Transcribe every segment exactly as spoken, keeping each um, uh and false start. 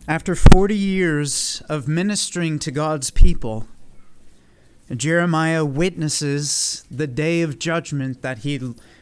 After forty years of ministering to God's people, Jeremiah witnesses the day of judgment that he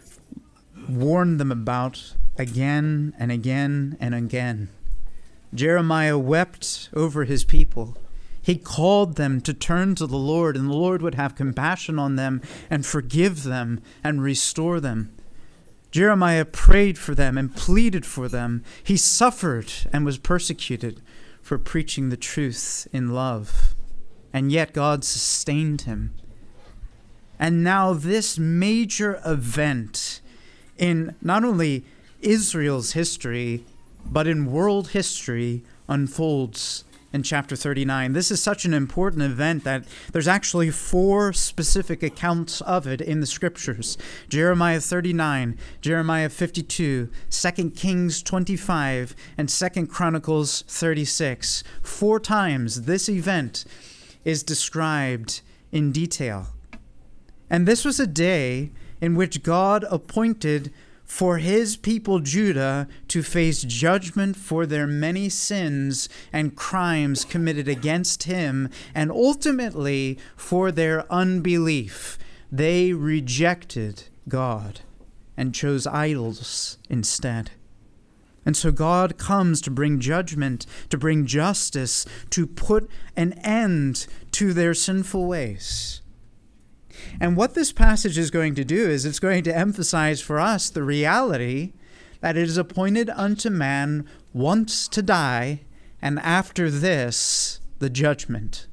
warned them about again and again and again. Jeremiah wept over his people. He called them to turn to the Lord, and the Lord would have compassion on them and forgive them and restore them. Jeremiah prayed for them and pleaded for them. He suffered and was persecuted for preaching the truth in love. And yet God sustained him. And now this major event in not only Israel's history, but in world history unfolds in chapter thirty-nine. This is such an important event that there's actually four specific accounts of it in the scriptures. Jeremiah thirty-nine, Jeremiah fifty-two, Second Kings twenty-five, and Second Chronicles thirty-six. Four times this event is described in detail. And this was a day in which God appointed for his people Judah to face judgment for their many sins and crimes committed against him, and ultimately for their unbelief. They rejected God and chose idols instead. And so God comes to bring judgment, to bring justice, to put an end to their sinful ways. And what this passage is going to do is it's going to emphasize for us the reality that it is appointed unto man once to die, and after this, the judgment.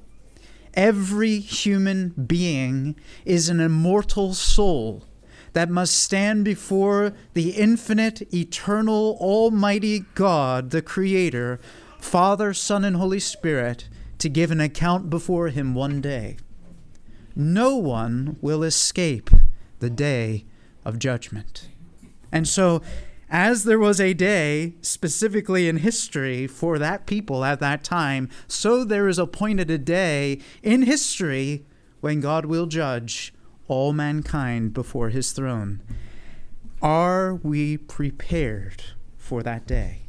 Every human being is an immortal soul that must stand before the infinite, eternal, almighty God, the Creator, Father, Son, and Holy Spirit, to give an account before him one day. No one will escape the day of judgment. And so, as there was a day specifically in history for that people at that time, so there is appointed a day in history when God will judge all mankind before his throne. Are we prepared for that day?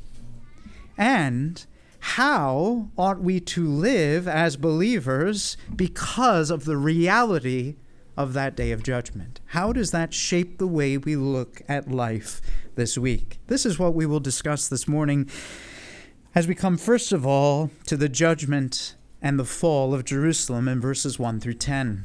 And how ought we to live as believers because of the reality of that day of judgment? How does that shape the way we look at life this week? This is what we will discuss this morning as we come first of all to the judgment and the fall of Jerusalem in verses one through ten.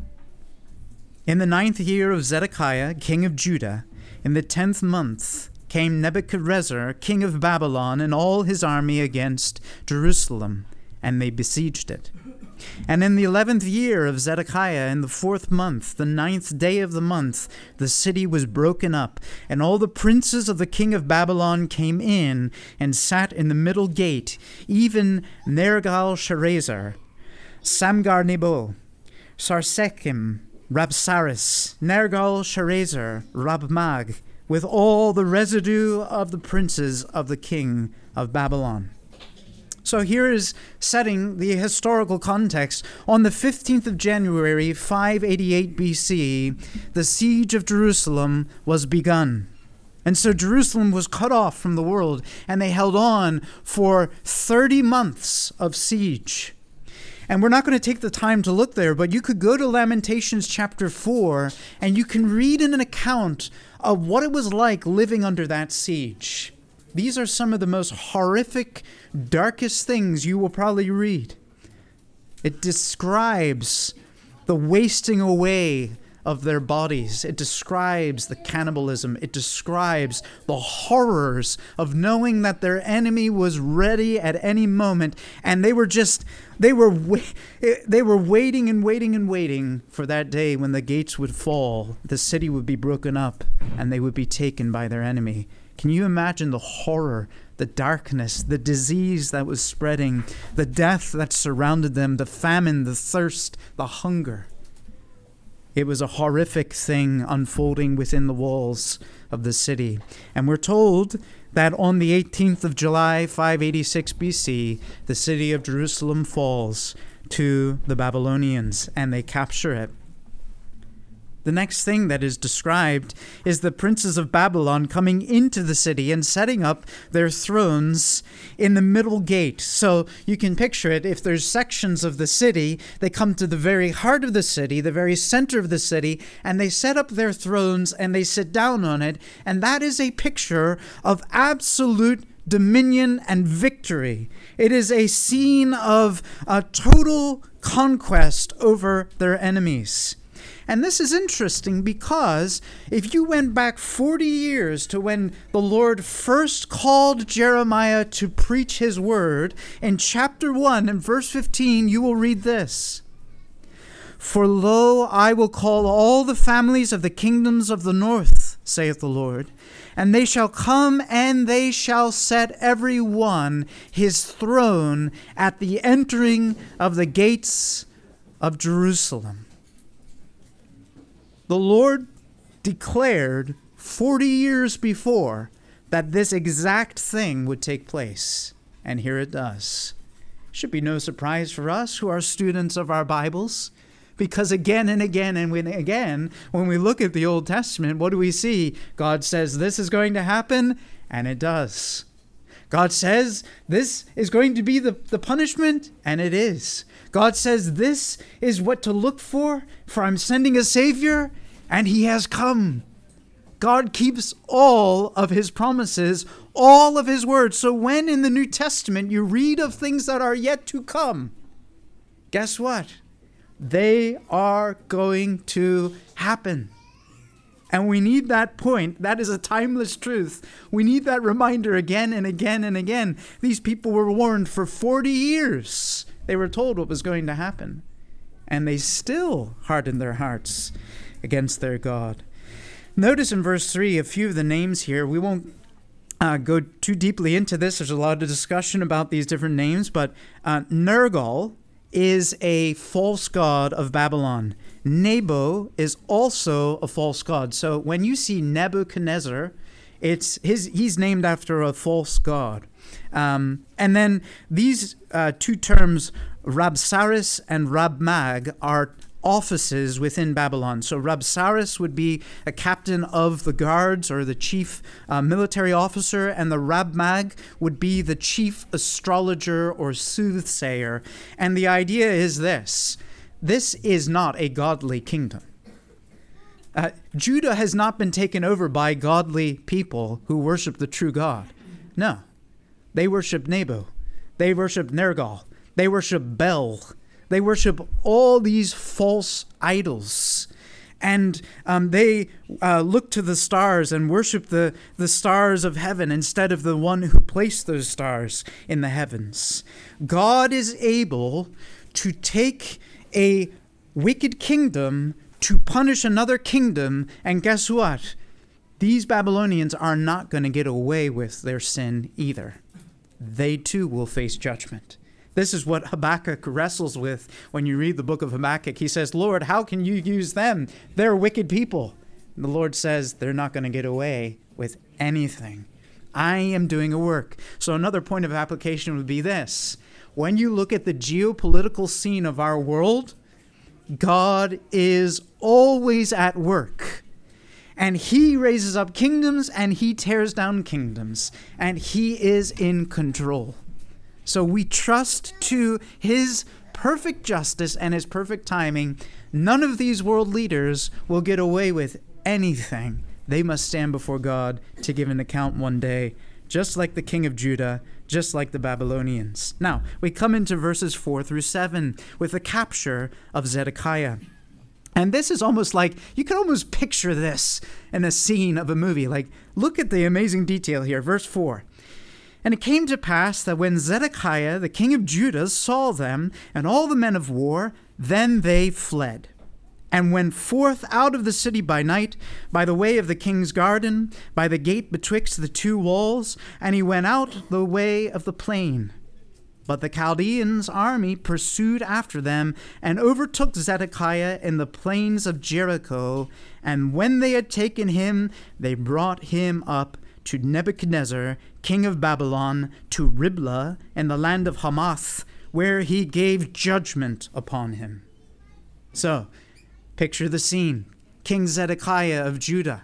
In the ninth year of Zedekiah, king of Judah, in the tenth month, came Nebuchadrezzar, king of Babylon, and all his army against Jerusalem, and they besieged it. And in the eleventh year of Zedekiah, in the fourth month, the ninth day of the month, the city was broken up, and all the princes of the king of Babylon came in and sat in the middle gate, even Nergal-Sharezer, Samgar-Nebo, Sarsekim, Rabsaris, Nergal-Sharezer, Rabmag, with all the residue of the princes of the king of Babylon. So here is setting the historical context. On the fifteenth of January, five eighty-eight B C, the siege of Jerusalem was begun. And so Jerusalem was cut off from the world, and they held on for thirty months of siege. And we're not going to take the time to look there, but you could go to Lamentations chapter four, and you can read in an account of what it was like living under that siege. These are some of the most horrific, darkest things you will probably read. It describes the wasting away of their bodies. It describes the cannibalism. It describes the horrors of knowing that their enemy was ready at any moment, and they were just they were wa- they were waiting and waiting and waiting for that day when the gates would fall, the city would be broken up, and they would be taken by their enemy. Can you imagine the horror, the darkness, the disease that was spreading, the death that surrounded them, the famine, the thirst, the hunger? It was a horrific thing unfolding within the walls of the city. And we're told that on the eighteenth of July, five eighty-six B C, the city of Jerusalem falls to the Babylonians, and they capture it. The next thing that is described is the princes of Babylon coming into the city and setting up their thrones in the middle gate. So you can picture it. If there's sections of the city, they come to the very heart of the city, the very center of the city, and they set up their thrones and they sit down on it. And that is a picture of absolute dominion and victory. It is a scene of a total conquest over their enemies. And this is interesting because if you went back forty years to when the Lord first called Jeremiah to preach his word, in chapter one and verse fifteen, you will read this. For lo, I will call all the families of the kingdoms of the north, saith the Lord, and they shall come and they shall set every one his throne at the entering of the gates of Jerusalem. The Lord declared forty years before that this exact thing would take place, and here it does. Should be no surprise for us who are students of our Bibles, because again and again and again, when we look at the Old Testament, what do we see? God says this is going to happen, and it does. God says this is going to be the, the punishment, and it is. God says this is what to look for, for I'm sending a Savior, and he has come. God keeps all of his promises, all of his words. So when in the New Testament you read of things that are yet to come, guess what? They are going to happen. And we need that point. That is a timeless truth. We need that reminder again and again and again. These people were warned for forty years. They were told what was going to happen. And they still hardened their hearts against their God. Notice in verse three a few of the names here. We won't uh, go too deeply into this. There's a lot of discussion about these different names. But uh, Nergal is a false god of Babylon. Nebo is also a false god. So when you see Nebuchadnezzar, it's his. He's named after a false god. Um, and then these uh, two terms, Rabsaris and Rabmag, are offices within Babylon. So Rabsaris would be a captain of the guards or the chief uh, military officer, and the Rabmag would be the chief astrologer or soothsayer. And the idea is this: this is not a godly kingdom. Uh, Judah has not been taken over by godly people who worship the true God. No. They worship Nebo. They worship Nergal. They worship Bel. They worship all these false idols. And um, they uh, look to the stars and worship the, the stars of heaven instead of the one who placed those stars in the heavens. God is able to take a wicked kingdom to punish another kingdom, and guess what? These Babylonians are not going to get away with their sin either. They too will face judgment. This is what Habakkuk wrestles with when you read the book of Habakkuk. He says, Lord, how can you use them? They're wicked people. And the Lord says they're not going to get away with anything. I am doing a work. So another point of application would be this. When you look at the geopolitical scene of our world, God is always at work. And he raises up kingdoms and he tears down kingdoms. And he is in control. So we trust to his perfect justice and his perfect timing. None of these world leaders will get away with anything. They must stand before God to give an account one day, just like the king of Judah, just like the Babylonians. Now, we come into verses four through seven with the capture of Zedekiah. And this is almost like, you can almost picture this in a scene of a movie. Like, look at the amazing detail here. Verse four. And it came to pass that when Zedekiah, the king of Judah, saw them and all the men of war, then they fled, and went forth out of the city by night, by the way of the king's garden, by the gate betwixt the two walls, and he went out the way of the plain. But the Chaldeans' army pursued after them, and overtook Zedekiah in the plains of Jericho, and when they had taken him, they brought him up to Nebuchadnezzar, king of Babylon, to Riblah in the land of Hamath, where he gave judgment upon him. So, picture the scene. King Zedekiah of Judah,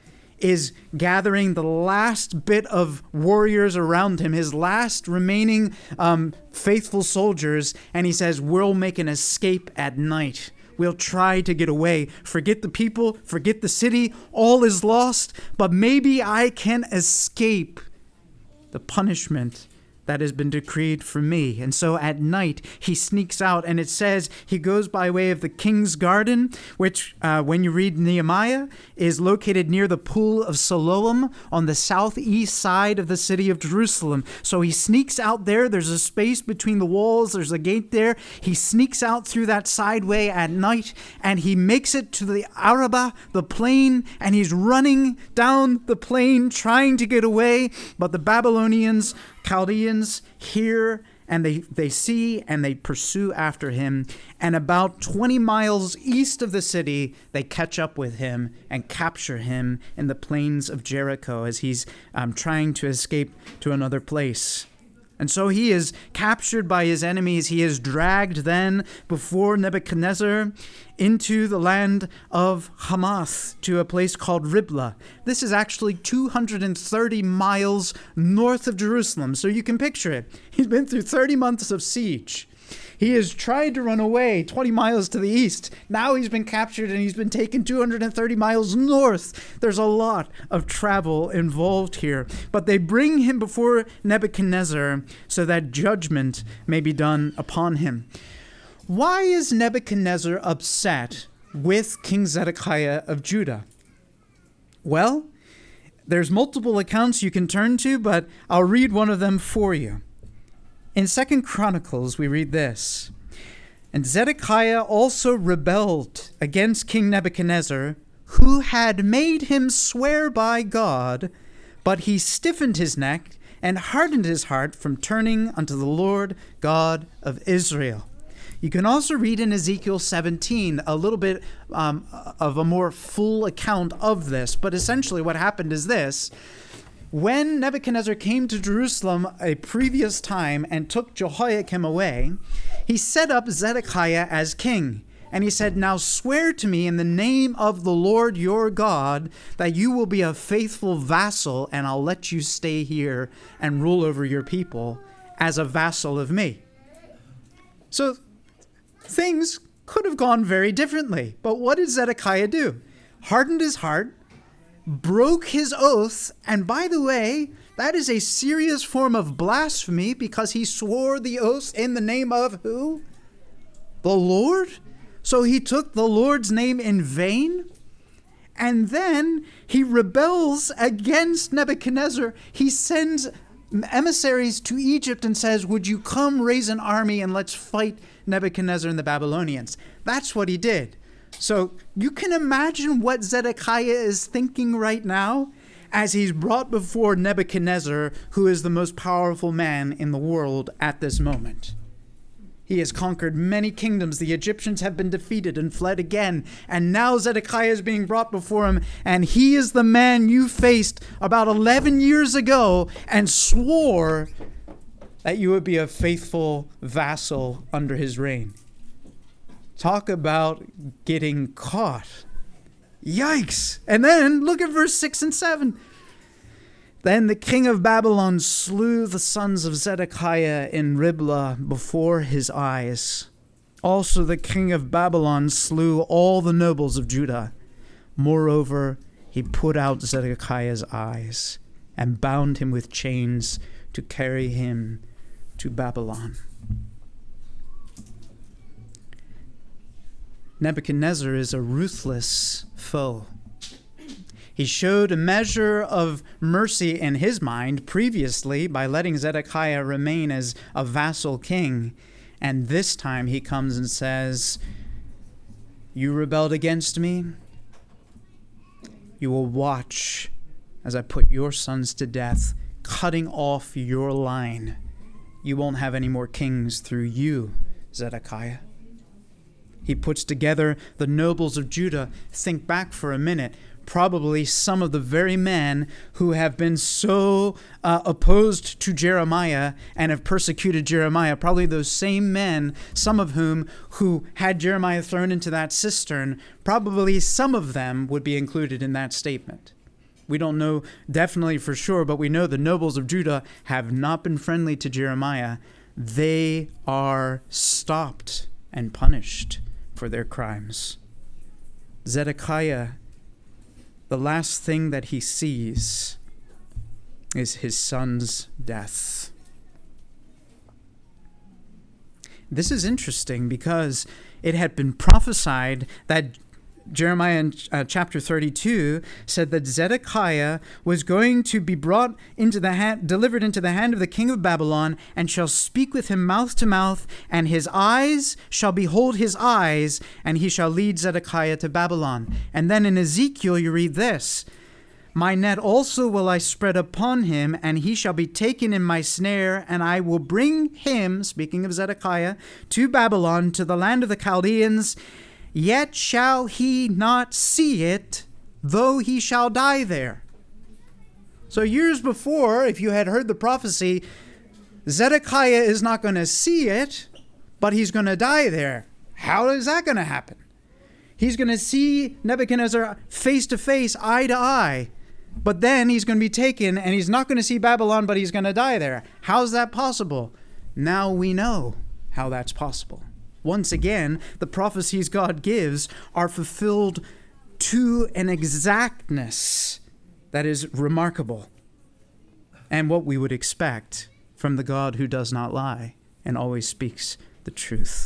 is gathering the last bit of warriors around him, his last remaining um, faithful soldiers, and he says, we'll make an escape at night. We'll try to get away. Forget the people, forget the city, all is lost, but maybe I can escape the punishment that has been decreed for me. And so at night, he sneaks out, and it says he goes by way of the king's garden, which, uh, when you read Nehemiah, is located near the pool of Siloam on the southeast side of the city of Jerusalem. So he sneaks out there. There's a space between the walls. There's a gate there. He sneaks out through that sideway at night, and he makes it to the Arabah, the plain, and he's running down the plain trying to get away. But the Babylonians, Chaldeans hear, and they, they see, and they pursue after him. And about twenty miles east of the city, they catch up with him and capture him in the plains of Jericho as he's um, trying to escape to another place. And so he is captured by his enemies. He is dragged then before Nebuchadnezzar into the land of Hamath, to a place called Riblah. This is actually two hundred thirty miles north of Jerusalem. So you can picture it. He's been through thirty months of siege. He has tried to run away twenty miles to the east. Now he's been captured and he's been taken two hundred thirty miles north. There's a lot of travel involved here. But they bring him before Nebuchadnezzar so that judgment may be done upon him. Why is Nebuchadnezzar upset with King Zedekiah of Judah? Well, there's multiple accounts you can turn to, but I'll read one of them for you. In Second Chronicles, we read this: "And Zedekiah also rebelled against King Nebuchadnezzar, who had made him swear by God, but he stiffened his neck and hardened his heart from turning unto the Lord God of Israel." You can also read in Ezekiel seventeen a little bit um, of a more full account of this, but essentially what happened is this. When Nebuchadnezzar came to Jerusalem a previous time and took Jehoiakim away, he set up Zedekiah as king. And he said, "Now swear to me in the name of the Lord your God that you will be a faithful vassal, and I'll let you stay here and rule over your people as a vassal of me." So things could have gone very differently. But what did Zedekiah do? Hardened his heart, broke his oath, and by the way, that is a serious form of blasphemy because he swore the oath in the name of who? The Lord? So he took the Lord's name in vain? And then he rebels against Nebuchadnezzar. He sends emissaries to Egypt and says, "Would you come raise an army and let's fight Nebuchadnezzar and the Babylonians?" That's what he did. So you can imagine what Zedekiah is thinking right now as he's brought before Nebuchadnezzar, who is the most powerful man in the world at this moment. He has conquered many kingdoms. The Egyptians have been defeated and fled again. And now Zedekiah is being brought before him, and he is the man you faced about eleven years ago and swore that you would be a faithful vassal under his reign. Talk about getting caught. Yikes. And then look at verse six and seven. "Then the king of Babylon slew the sons of Zedekiah in Riblah before his eyes. Also the king of Babylon slew all the nobles of Judah. Moreover, he put out Zedekiah's eyes and bound him with chains to carry him to Babylon." Nebuchadnezzar is a ruthless foe. He showed a measure of mercy in his mind previously by letting Zedekiah remain as a vassal king. And this time he comes and says, "You rebelled against me. You will watch as I put your sons to death, cutting off your line. You won't have any more kings through you, Zedekiah." He puts together the nobles of Judah. Think back for a minute. probably some of the very men who have been so uh, opposed to Jeremiah and have persecuted Jeremiah, probably those same men, some of whom who had Jeremiah thrown into that cistern, probably some of them would be included in that statement. We don't know definitely for sure, but we know the nobles of Judah have not been friendly to Jeremiah. They are stopped and punished for their crimes. Zedekiah, the last thing that he sees is his son's death. This is interesting because it had been prophesied that Jeremiah in uh, chapter thirty-two said that Zedekiah was going to be brought into the hand, delivered into the hand of the king of Babylon, and shall speak with him mouth to mouth, and his eyes shall behold his eyes, and he shall lead Zedekiah to Babylon. And then in Ezekiel you read this: my net also will I spread upon him, and he shall be taken in my snare, and I will bring him, speaking of Zedekiah, to Babylon, to the land of the Chaldeans. Yet shall he not see it, though he shall die there. So years before, if you had heard the prophecy, Zedekiah is not going to see it, but he's going to die there. How is that going to happen? He's going to see Nebuchadnezzar face to face, eye to eye, but then he's going to be taken, and he's not going to see Babylon, but he's going to die there. How's that possible? Now we know how that's possible. Once again, the prophecies God gives are fulfilled to an exactness that is remarkable, and what we would expect from the God who does not lie and always speaks the truth.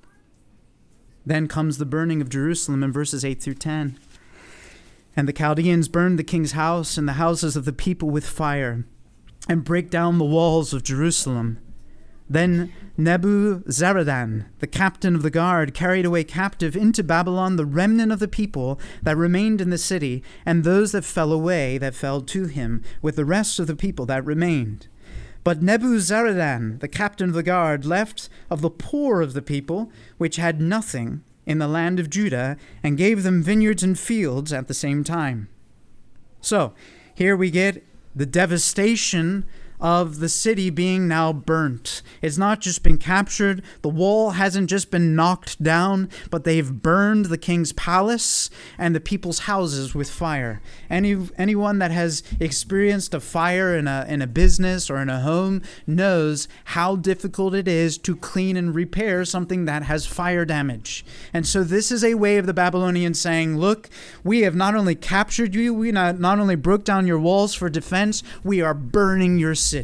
Then comes the burning of Jerusalem in verses eight through ten. And the Chaldeans burned the king's house and the houses of the people with fire, and break down the walls of Jerusalem. Then Nebuzaradan, the captain of the guard, carried away captive into Babylon the remnant of the people that remained in the city, and those that fell away that fell to him, with the rest of the people that remained. But Nebuzaradan, the captain of the guard, left of the poor of the people, which had nothing, in the land of Judah, and gave them vineyards and fields at the same time. So, here we get the devastation of the city being now burnt. It's not just been captured. The wall hasn't just been knocked down, but they've burned the king's palace and the people's houses with fire. Any anyone that has experienced a fire in a in a business or in a home knows how difficult it is to clean and repair something that has fire damage. And so this is a way of the Babylonians saying, look, we have not only captured you, we not, not only broke down your walls for defense, we are burning your city.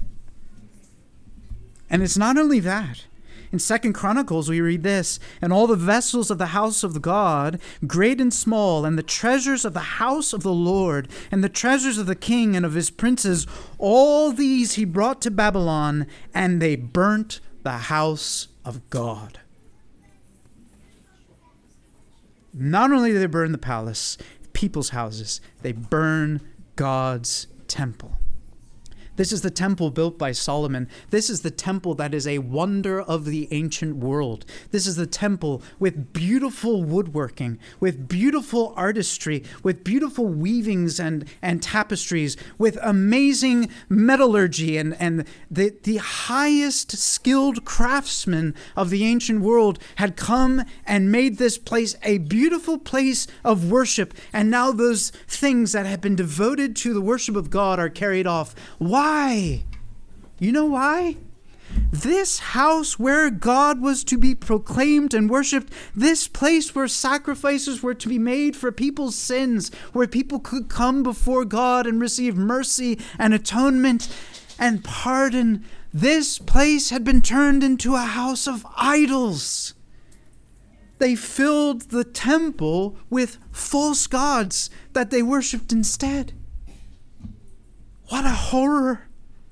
And it's not only that. In Second Chronicles we read this: and all the vessels of the house of God, great and small, and the treasures of the house of the Lord, and the treasures of the king and of his princes, all these he brought to Babylon, and they burnt the house of God. Not only do they burn the palace, people's houses, they burn God's temple. This is the temple built by Solomon. This is the temple that is a wonder of the ancient world. This is the temple with beautiful woodworking, with beautiful artistry, with beautiful weavings and, and tapestries, with amazing metallurgy and, and the, the highest skilled craftsmen of the ancient world had come and made this place a beautiful place of worship. And now those things that have been devoted to the worship of God are carried off. Why? Why? You know why? This house where God was to be proclaimed and worshipped, this place where sacrifices were to be made for people's sins, where people could come before God and receive mercy and atonement and pardon, this place had been turned into a house of idols. They filled the temple with false gods that they worshipped instead. What a horror.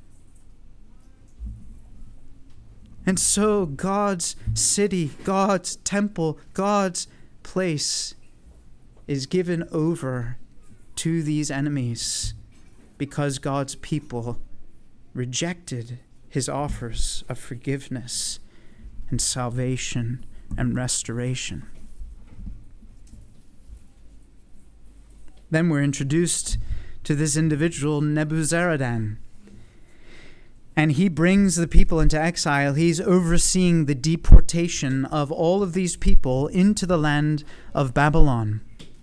And so God's city, God's temple, God's place is given over to these enemies because God's people rejected his offers of forgiveness and salvation and restoration. Then we're introduced to this individual, Nebuzaradan. And he brings the people into exile. He's overseeing the deportation of all of these people into the land of Babylon.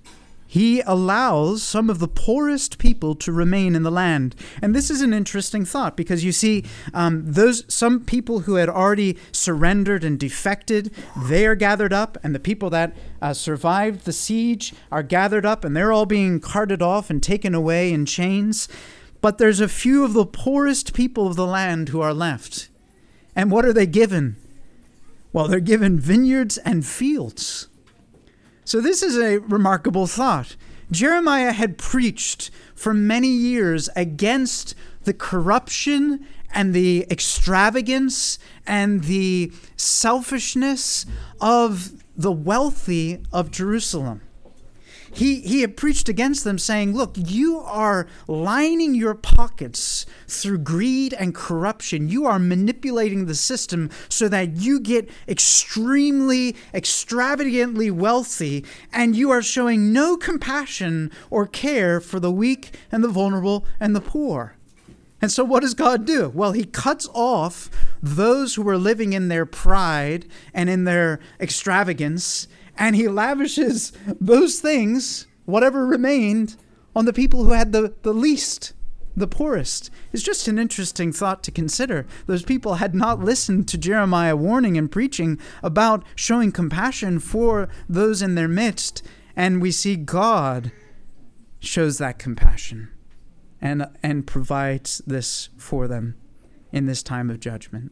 He allows some of the poorest people to remain in the land. And this is an interesting thought because you see, um, those some people who had already surrendered and defected, they are gathered up, and the people that uh, survived the siege are gathered up, and they're all being carted off and taken away in chains. But there's a few of the poorest people of the land who are left. And what are they given? Well, they're given vineyards and fields. So this is a remarkable thought. Jeremiah had preached for many years against the corruption and the extravagance and the selfishness of the wealthy of Jerusalem. He, he had preached against them, saying, look, you are lining your pockets through greed and corruption. You are manipulating the system so that you get extremely, extravagantly wealthy, and you are showing no compassion or care for the weak and the vulnerable and the poor. And so what does God do? Well, he cuts off those who are living in their pride and in their extravagance, and he lavishes those things, whatever remained, on the people who had the, the least, the poorest. It's just an interesting thought to consider. Those people had not listened to Jeremiah warning and preaching about showing compassion for those in their midst. And we see God shows that compassion and, and provides this for them in this time of judgment.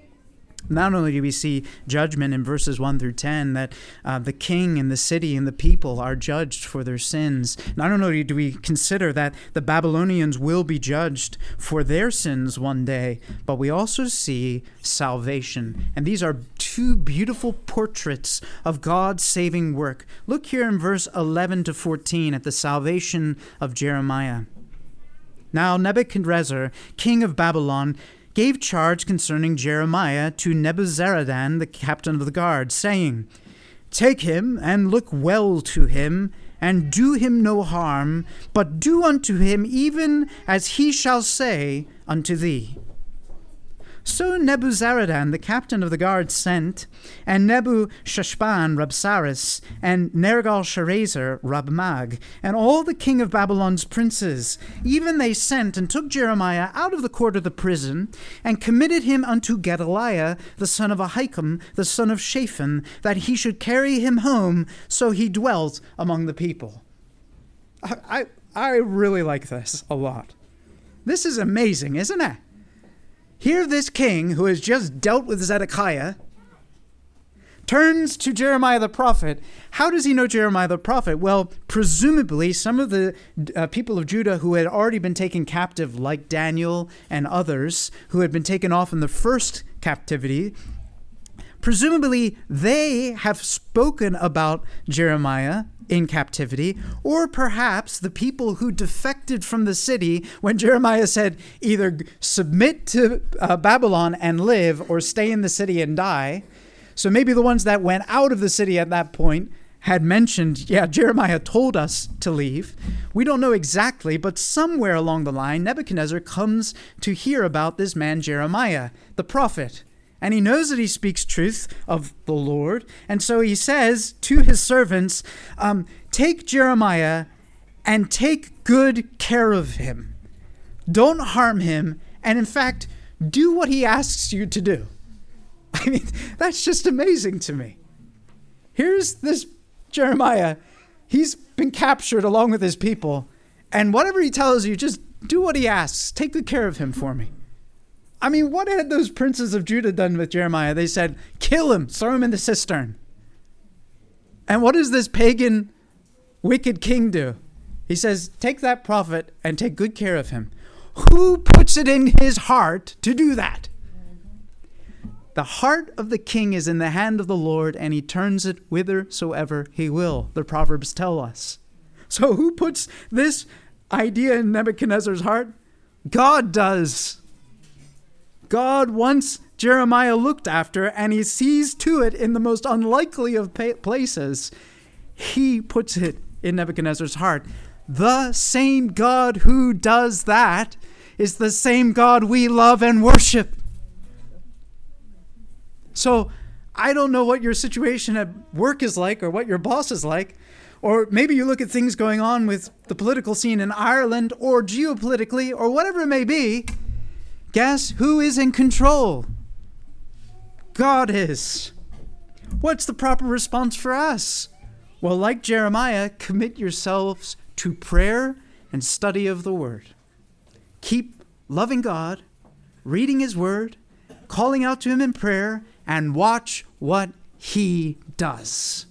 Not only do we see judgment in verses one through ten, that uh, the king and the city and the people are judged for their sins. Not only do we consider that the Babylonians will be judged for their sins one day, but we also see salvation. And these are two beautiful portraits of God's saving work. Look here in verse eleven to fourteen at the salvation of Jeremiah. Now Nebuchadnezzar, king of Babylon, gave charge concerning Jeremiah to Nebuzaradan, the captain of the guard, saying, Take him, and look well to him, and do him no harm, but do unto him even as he shall say unto thee. So Nebuzaradan, the captain of the guard, sent, and Nebushashban, Rabsaris, and Nergal-Sharezer, Rabmag, and all the king of Babylon's princes. Even they sent and took Jeremiah out of the court of the prison, and committed him unto Gedaliah, the son of Ahikam, the son of Shaphan, that he should carry him home. So he dwelt among the people. I, I, I really like this a lot. This is amazing, isn't it? Here this king, who has just dealt with Zedekiah, turns to Jeremiah the prophet. How does he know Jeremiah the prophet? Well, presumably some of the uh, people of Judah who had already been taken captive, like Daniel and others, who had been taken off in the first captivity, presumably they have spoken about Jeremiah in captivity, or perhaps the people who defected from the city when Jeremiah said, either submit to uh, Babylon and live, or stay in the city and die. So maybe the ones that went out of the city at that point had mentioned, yeah, Jeremiah told us to leave. We don't know exactly, but somewhere along the line, Nebuchadnezzar comes to hear about this man Jeremiah, the prophet. And he knows that he speaks truth of the Lord. And so he says to his servants, um, take Jeremiah and take good care of him. Don't harm him. And in fact, do what he asks you to do. I mean, that's just amazing to me. Here's this Jeremiah. He's been captured along with his people. And whatever he tells you, just do what he asks. Take good care of him for me. I mean, what had those princes of Judah done with Jeremiah? They said, kill him, throw him in the cistern. And what does this pagan, wicked king do? He says, take that prophet and take good care of him. Who puts it in his heart to do that? The heart of the king is in the hand of the Lord, and he turns it whithersoever he will, the Proverbs tell us. So who puts this idea in Nebuchadnezzar's heart? God does. God wants Jeremiah looked after, and he sees to it in the most unlikely of places. He puts it in Nebuchadnezzar's heart. The same God who does that is the same God we love and worship. So I don't know what your situation at work is like or what your boss is like, or maybe you look at things going on with the political scene in Ireland or geopolitically or whatever it may be. Guess who is in control? God is. What's the proper response for us? Well, like Jeremiah, commit yourselves to prayer and study of the Word. Keep loving God, reading His Word, calling out to Him in prayer, and watch what He does.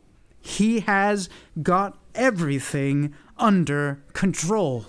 He has got everything under control.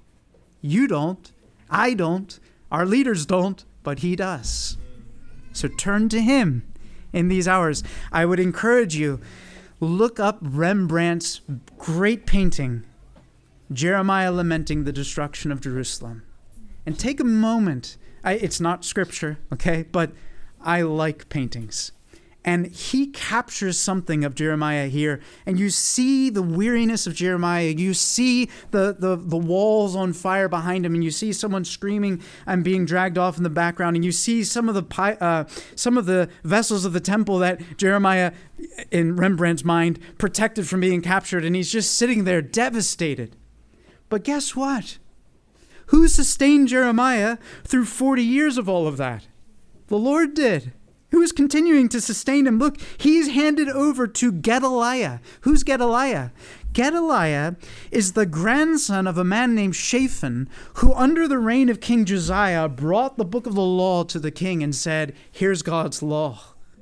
You don't, I don't, our leaders don't, but He does. So turn to Him in these hours. I would encourage you, look up Rembrandt's great painting, Jeremiah lamenting the destruction of Jerusalem. And take a moment. I, it's not scripture, okay? But I like paintings. And he captures something of Jeremiah here. And you see the weariness of Jeremiah. You see the, the, the walls on fire behind him. And you see someone screaming and being dragged off in the background. And you see some of the uh, some of the vessels of the temple that Jeremiah, in Rembrandt's mind, protected from being captured. And he's just sitting there devastated. But guess what? Who sustained Jeremiah through forty years of all of that? The Lord did. Who is continuing to sustain him? Look, he's handed over to Gedaliah. Who's Gedaliah? Gedaliah is the grandson of a man named Shaphan, who under the reign of King Josiah brought the book of the law to the king and said, here's God's law.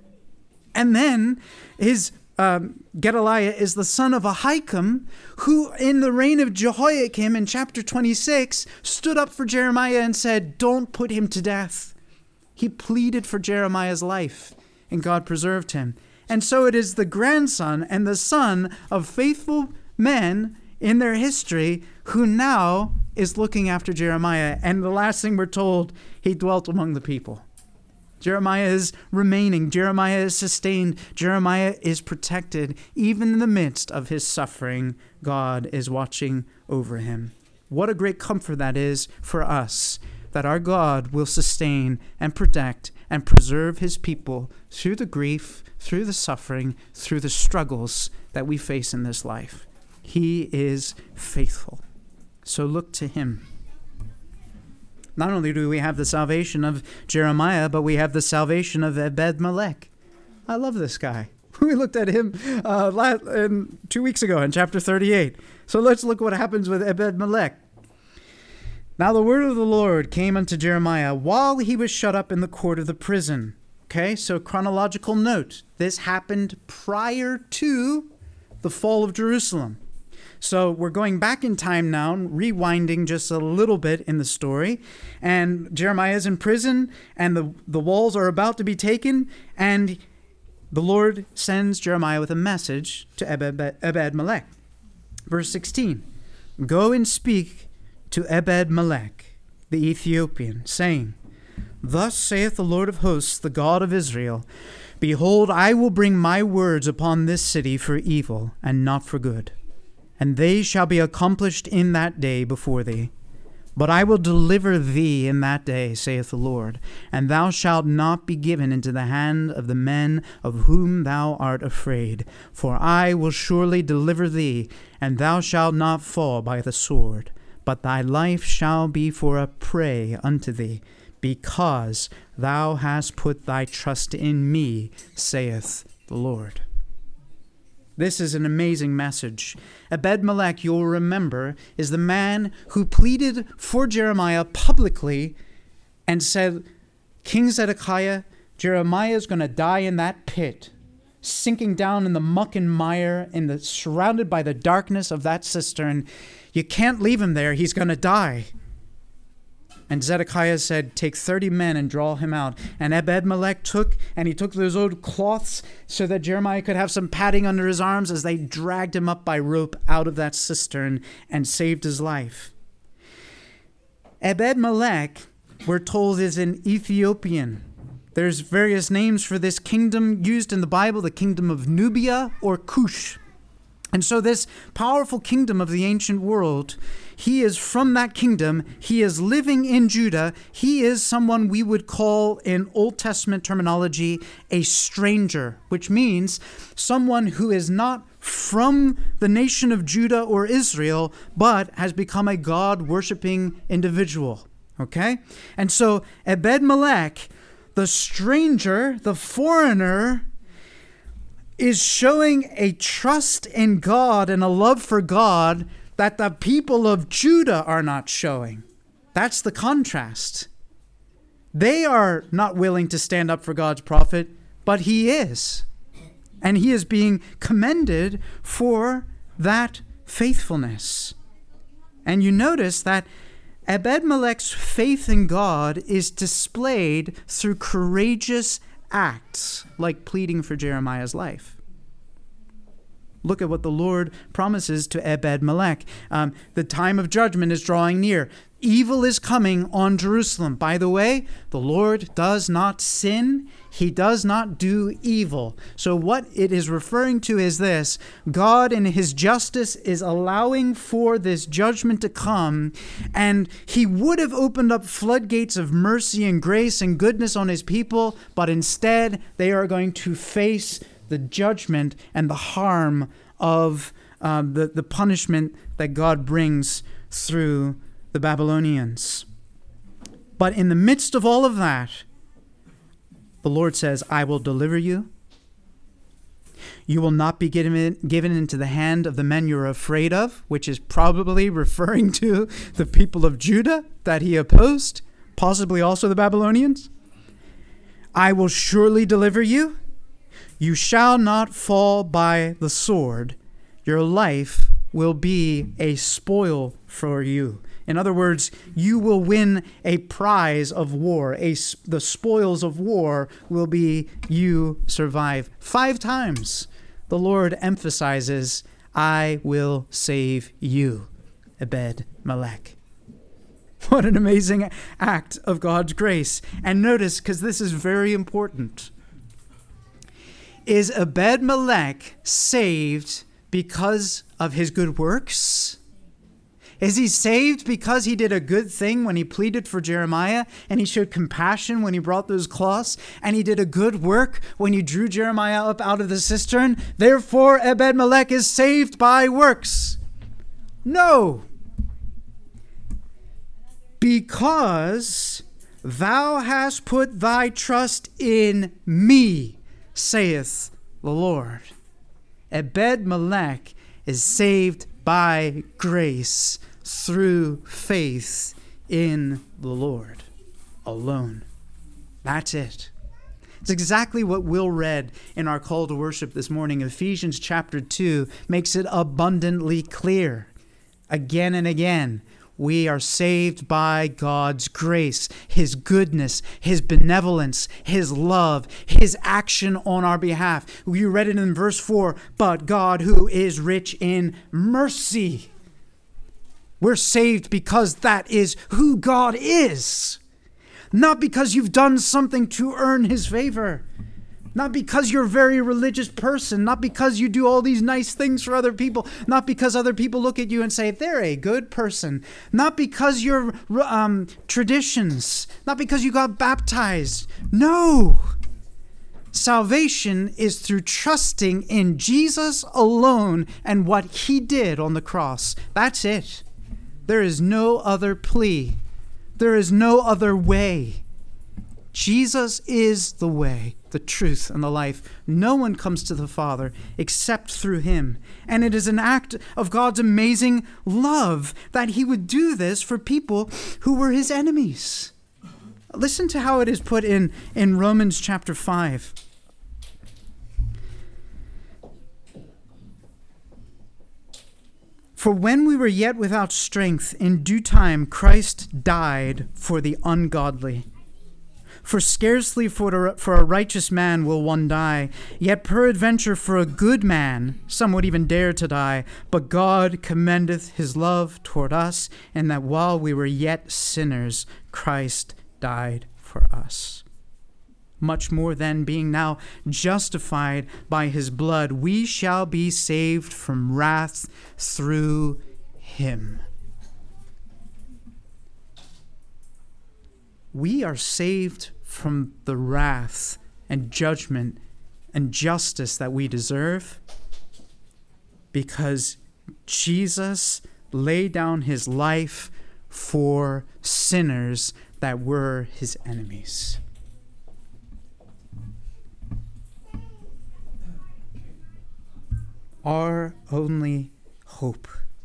And then his um, Gedaliah is the son of Ahikam, who in the reign of Jehoiakim in chapter twenty-six stood up for Jeremiah and said, don't put him to death. He pleaded for Jeremiah's life, and God preserved him. And so it is the grandson and the son of faithful men in their history who now is looking after Jeremiah. And the last thing we're told, he dwelt among the people. Jeremiah is remaining. Jeremiah is sustained. Jeremiah is protected. Even in the midst of his suffering, God is watching over him. What a great comfort that is for us, that our God will sustain and protect and preserve his people through the grief, through the suffering, through the struggles that we face in this life. He is faithful. So look to him. Not only do we have the salvation of Jeremiah, but we have the salvation of Ebed-Melech. I love this guy. We looked at him uh, last, in, two weeks ago in chapter thirty-eight. So let's look what happens with Ebed-Melech. Now the word of the Lord came unto Jeremiah while he was shut up in the court of the prison. Okay, so chronological note. This happened prior to the fall of Jerusalem. So we're going back in time now, rewinding just a little bit in the story. And Jeremiah is in prison, and the, the walls are about to be taken, and the Lord sends Jeremiah with a message to Ebed-Melech. Verse sixteen, go and speak to Ebed-Melech, the Ethiopian, saying, thus saith the Lord of hosts, the God of Israel, behold, I will bring my words upon this city for evil and not for good, and they shall be accomplished in that day before thee. But I will deliver thee in that day, saith the Lord, and thou shalt not be given into the hand of the men of whom thou art afraid. For I will surely deliver thee, and thou shalt not fall by the sword. But thy life shall be for a prey unto thee, because thou hast put thy trust in me, saith the Lord. This is an amazing message. Ebed-Melech, you'll remember, is the man who pleaded for Jeremiah publicly and said, King Zedekiah, Jeremiah is going to die in that pit, sinking down in the muck and mire, in the surrounded by the darkness of that cistern. You can't leave him there. He's going to die. And Zedekiah said, take thirty men and draw him out. And Ebed-Melech took, and he took those old cloths so that Jeremiah could have some padding under his arms as they dragged him up by rope out of that cistern and saved his life. Ebed-Melech, we're told, is an Ethiopian. There's various names for this kingdom used in the Bible, the kingdom of Nubia or Cush. And so this powerful kingdom of the ancient world, he is from that kingdom. He is living in Judah. He is someone we would call, in Old Testament terminology, a stranger, which means someone who is not from the nation of Judah or Israel, but has become a God-worshiping individual. Okay? And so Ebed-Melech, the stranger, the foreigner, is showing a trust in God and a love for God that the people of Judah are not showing. That's the contrast. They are not willing to stand up for God's prophet, but he is. And he is being commended for that faithfulness. And you notice that Ebed-Melech's faith in God is displayed through courageous acts, like pleading for Jeremiah's life. Look at what the Lord promises to Ebed-Melech. Um, the time of judgment is drawing near. Evil is coming on Jerusalem. By the way, the Lord does not sin. He does not do evil. So what it is referring to is this: God in his justice is allowing for this judgment to come, and he would have opened up floodgates of mercy and grace and goodness on his people, but instead they are going to face the judgment and the harm of um, the, the punishment that God brings through the Babylonians. But in the midst of all of that, the Lord says, I will deliver you. You will not be given, given into the hand of the men you're afraid of, which is probably referring to the people of Judah that he opposed, possibly also the Babylonians. I will surely deliver you. You shall not fall by the sword. Your life will be a spoil for you. In other words, you will win a prize of war. A, the spoils of war will be you survive. Five times the Lord emphasizes, I will save you, Ebed-Melech. What an amazing act of God's grace. And notice, because this is very important, is Ebed-Melech saved because of his good works? Is he saved because he did a good thing when he pleaded for Jeremiah, and he showed compassion when he brought those cloths, and he did a good work when he drew Jeremiah up out of the cistern? Therefore, Ebed-Melech is saved by works. No. Because thou hast put thy trust in me, saith the Lord. Ebed-Melech is saved by grace through faith in the Lord alone. That's it. It's exactly what Will read in our call to worship this morning. Ephesians chapter two makes it abundantly clear. Again and again, we are saved by God's grace, his goodness, his benevolence, his love, his action on our behalf. You read it in verse four, but God who is rich in mercy. We're saved because that is who God is. Not because you've done something to earn his favor. Not because you're a very religious person. Not because you do all these nice things for other people. Not because other people look at you and say, they're a good person. Not because you're um, traditions. Not because you got baptized. No. Salvation is through trusting in Jesus alone and what he did on the cross. That's it. There is no other plea. There is no other way. Jesus is the way, the truth, and the life. No one comes to the Father except through him. And it is an act of God's amazing love that he would do this for people who were his enemies. Listen to how it is put in, in Romans chapter five. For when we were yet without strength, in due time Christ died for the ungodly. For scarcely for a, for a righteous man will one die, yet peradventure for a good man some would even dare to die. But God commendeth his love toward us, in that while we were yet sinners, Christ died for us. much more then, being now justified by his blood, we shall be saved from wrath through him. We are saved from the wrath and judgment and justice that we deserve because Jesus laid down his life for sinners that were his enemies. Our only hope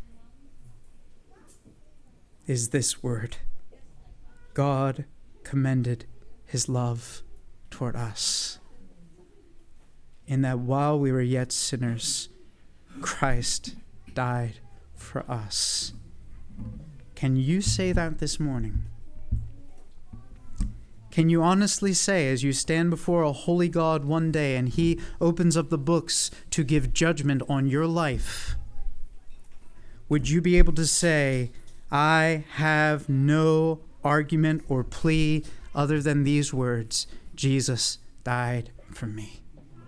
is this word: God commended his love toward us, in that while we were yet sinners, Christ died for us. Can you say that this morning? Can you honestly say, as you stand before a holy God one day and he opens up the books to give judgment on your life, would you be able to say, I have no argument or plea other than these words: Jesus died for me.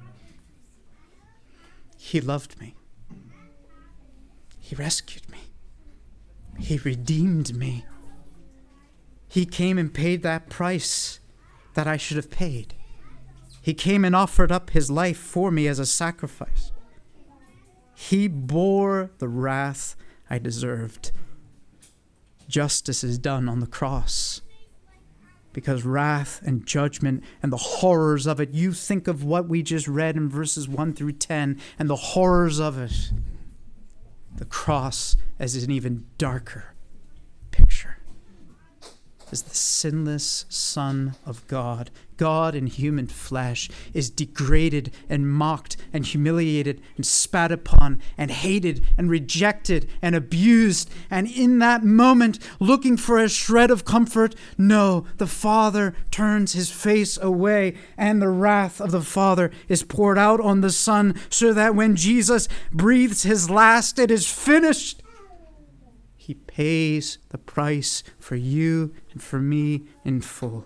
He loved me. He rescued me. He redeemed me. He came and paid that price that I should have paid. He came and offered up his life for me as a sacrifice. He bore the wrath I deserved. Justice is done on the cross, because wrath and judgment and the horrors of it, you think of what we just read in verses one through ten and the horrors of it. The cross as an even darker picture. As the sinless Son of God, God in human flesh, is degraded and mocked and humiliated and spat upon and hated and rejected and abused. And in that moment, looking for a shred of comfort, no, the Father turns his face away, and the wrath of the Father is poured out on the Son, so that when Jesus breathes his last, it is finished. He pays the price for you and for me in full.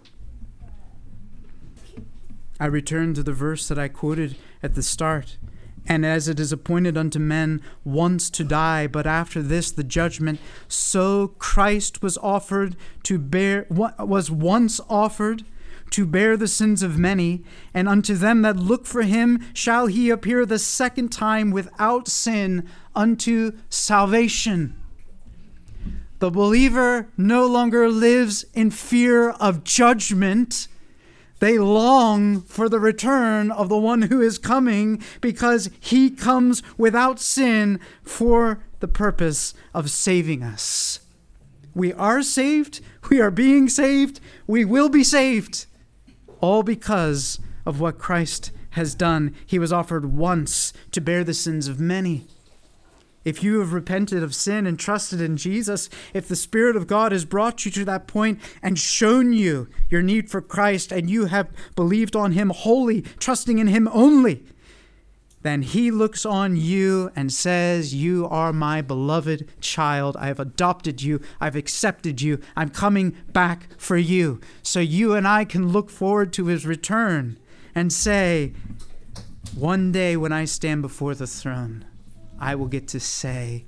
I return to the verse that I quoted at the start. And as it is appointed unto men once to die, but after this the judgment, so Christ was offered to bear, was once offered to bear the sins of many, and unto them that look for him shall he appear the second time without sin unto salvation. The believer no longer lives in fear of judgment. They long for the return of the one who is coming, because he comes without sin for the purpose of saving us. We are saved. We are being saved. We will be saved. All because of what Christ has done. He was offered once to bear the sins of many. If you have repented of sin and trusted in Jesus, if the Spirit of God has brought you to that point and shown you your need for Christ, and you have believed on him wholly, trusting in him only, then he looks on you and says, you are my beloved child. I have adopted you. I've accepted you. I'm coming back for you. So you and I can look forward to his return and say, one day when I stand before the throne, I will get to say,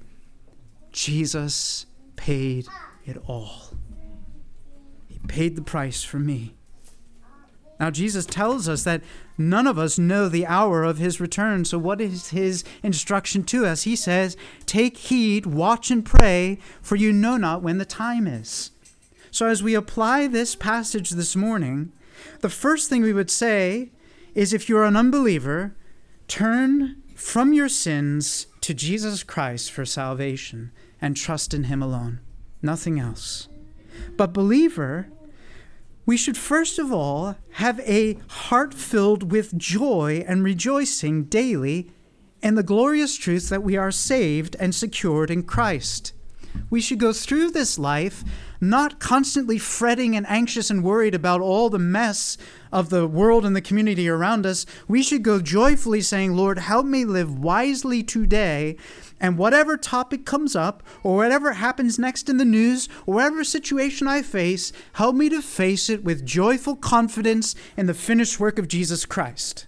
Jesus paid it all. He paid the price for me. Now, Jesus tells us that none of us know the hour of his return. So what is his instruction to us? He says, take heed, watch and pray, for you know not when the time is. So as we apply this passage this morning, the first thing we would say is, if you're an unbeliever, turn from your sins to Jesus Christ for salvation and trust in him alone, nothing else. But believer, we should first of all have a heart filled with joy and rejoicing daily in the glorious truth that we are saved and secured in Christ. We should go through this life not constantly fretting and anxious and worried about all the mess of the world and the community around us. We should go joyfully saying, Lord, help me live wisely today, and whatever topic comes up or whatever happens next in the news or whatever situation I face, help me to face it with joyful confidence in the finished work of Jesus Christ.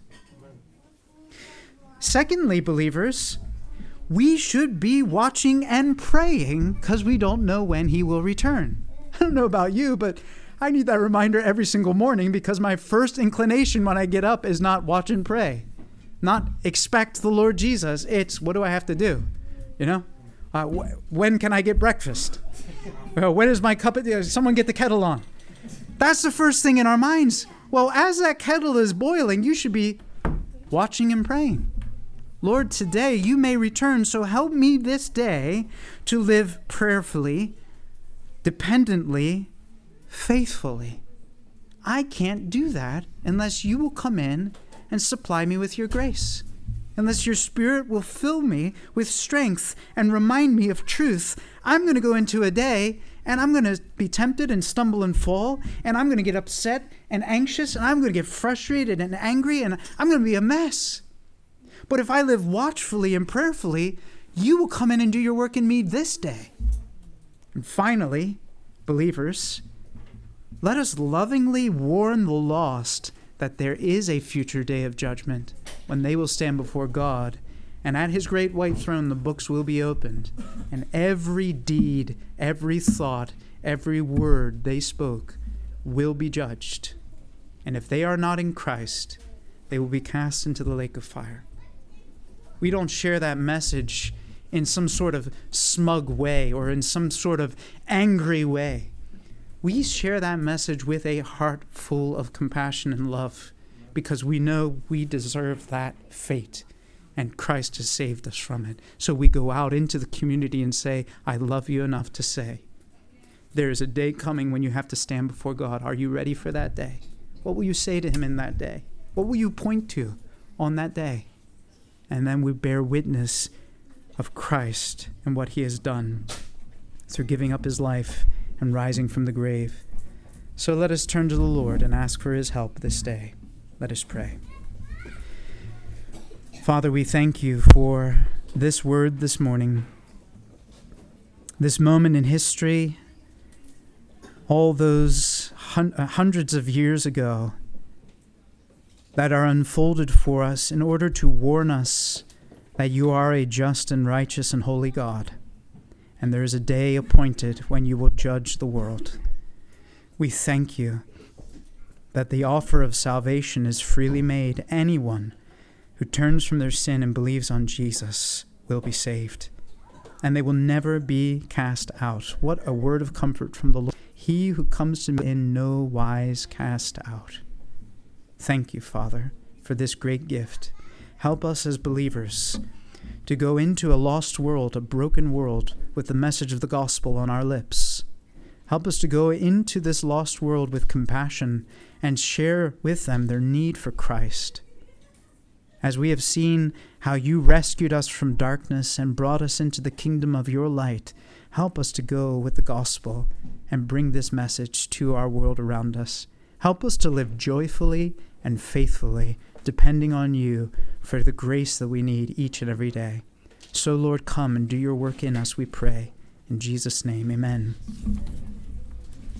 Secondly, believers, we should be watching and praying because we don't know when he will return. I don't know about you, but I need that reminder every single morning because my first inclination when I get up is not watch and pray, not expect the Lord Jesus. It's what do I have to do? You know, uh, wh- when can I get breakfast? Well, when is my cup of tea? Someone get the kettle on. That's the first thing in our minds. Well, as that kettle is boiling, you should be watching and praying. Lord, today you may return, so help me this day to live prayerfully, dependently, faithfully. I can't do that unless you will come in and supply me with your grace, unless your Spirit will fill me with strength and remind me of truth. I'm going to go into a day and I'm going to be tempted and stumble and fall, and I'm going to get upset and anxious, and I'm going to get frustrated and angry, and I'm going to be a mess. But if I live watchfully and prayerfully, you will come in and do your work in me this day. And finally, believers, let us lovingly warn the lost that there is a future day of judgment when they will stand before God, and at his great white throne the books will be opened, and every deed, every thought, every word they spoke will be judged. And if they are not in Christ, they will be cast into the lake of fire. We don't share that message in some sort of smug way or in some sort of angry way. We share that message with a heart full of compassion and love because we know we deserve that fate and Christ has saved us from it. So we go out into the community and say, I love you enough to say, there is a day coming when you have to stand before God. Are you ready for that day? What will you say to him in that day? What will you point to on that day? And then we bear witness of Christ and what he has done through giving up his life and rising from the grave. So let us turn to the Lord and ask for his help this day. Let us pray. Father, we thank you for this word this morning, this moment in history, all those hun- hundreds of years ago that are unfolded for us in order to warn us that you are a just and righteous and holy God, and there is a day appointed when you will judge the world. We thank you that the offer of salvation is freely made. Anyone who turns from their sin and believes on Jesus will be saved, and they will never be cast out. What a word of comfort from the Lord. He who comes to me in no wise cast out. Thank you, Father, for this great gift. Help us as believers to go into a lost world, a broken world, with the message of the gospel on our lips. Help us to go into this lost world with compassion and share with them their need for Christ. As we have seen how you rescued us from darkness and brought us into the kingdom of your light, help us to go with the gospel and bring this message to our world around us. Help us to live joyfully and faithfully, depending on you for the grace that we need each and every day. So, Lord, come and do your work in us, we pray. In Jesus' name, amen.